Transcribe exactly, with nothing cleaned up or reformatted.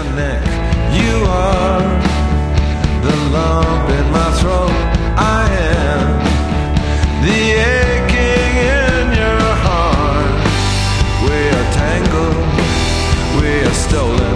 neck. You are the lump in my throat. I am the aching in your heart. We are tangled, we are stolen.